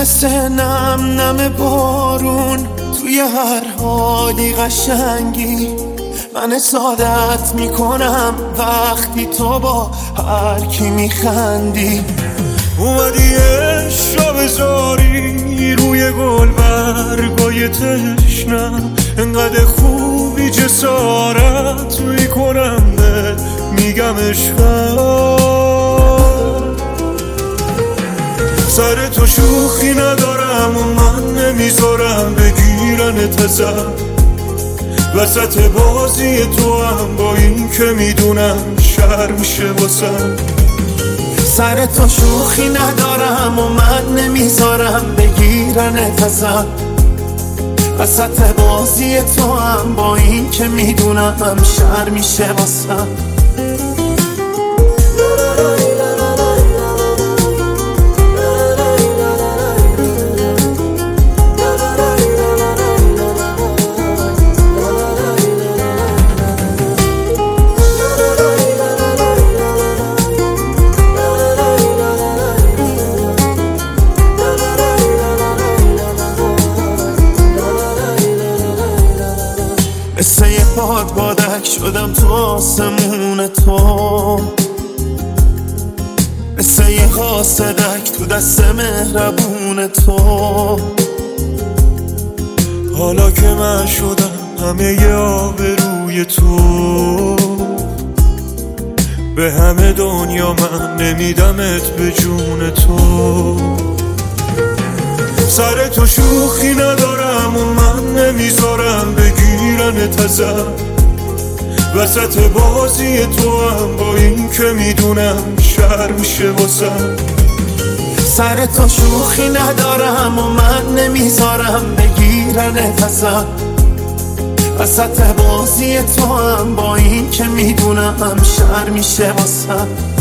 مثل نم نم بارون توی هر حالی قشنگی. من حسادت میکنم وقتی تو با هر کی میخندی. اومدی عشق را بذاری روی گل برگای تشنم، انقدر خوبی جسارت میکنم به میگم عشقم. سر تو شوخی ندارم و من نمیذارم بگیرنت ازم. وسط بازی تو هم با این که میدونم شر میشه واسم. سر تو شوخی ندارم و من نمیذارم بگیرنت ازم. وسط بازی تو هم با این که میدونم شر میشه واسم. مثل یه بادک شدم تو آسمون تو، مثل یه حاسدک تو دست مهربون تو. حالا که من شدم همه ی آبروی تو، به همه دنیا من نمیدمت به جون تو. سر تو شوخی ندارم و من نمیذارم بگیرنت ازم. وسط بازی تو هم با این که میدونم شر میشه واسم. سر تو شوخی ندارم و من نمیذارم بگیرنت ازم. وسط بازی تو هم با این که میدونم شر میشه واسم.